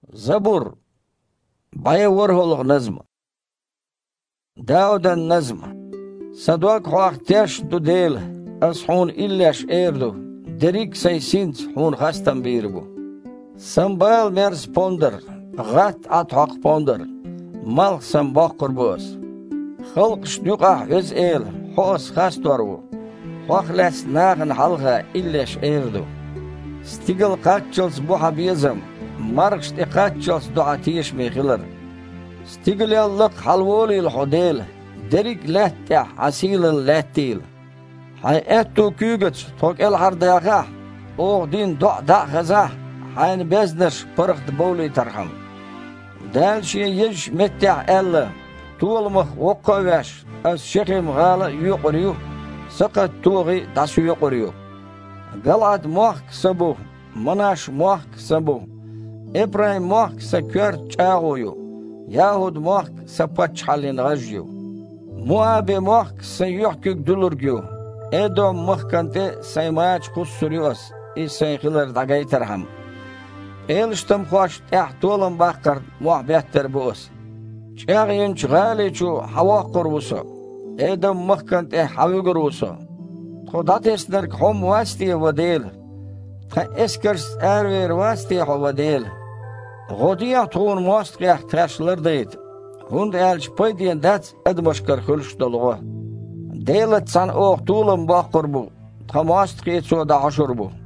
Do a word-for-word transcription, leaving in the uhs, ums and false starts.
زبور باي ورهولغ نظم داود النظم صدوق خواخ تيش دو ديل اس حون إلاش ايردو دريك سيسينت حون خستم بيربو سنبال مرز بوندر غات اتحق بوندر ملخ سنباق قربوس خلق شنوقع هز ايل حوس خستورو خواخ لس ناغن حلغا إلاش ايردو ستيقل قاتشلس بوحا بيزم مرقشت قاتشلس دعاتيش ميخلر ستيقل يالق حلوولي الحديل دريك لاتح عسيل لاتيل حي اتو كيوغتش توك الحرداقا اوغ دين دع دع غزا حين بزنش برخت بولي ترحم دالشي يج متع الا طول مخ وقواش اس شخيم غالا يقريو سقط توغي داسو يقريو قلعت موخ سبو مناش موخ سبو إبراهيم موخ سكر تشاغويو يهود موخ سبتش حالين غجيو مواب موخ سيحكيك دولرجيو إدو موخ كنت سيماج قصريوس إي سيخلر دقاي ترحم إلشتم خوش تحتولم باقر موح بيهتر بوس تشاغينش غالي شو حواقر وسو إدو موخ كنت حويقر وسو خدات اسنرك حوم واستي وديل خا اسكرس اروير واستي حو وديل غوديا تون موستقيا تاشلر ديت هند الش بيدين دات ادمشكر خلش دلغو ديلت سان اوغ طولم باقر بو تماستقيت سو دا عشر بو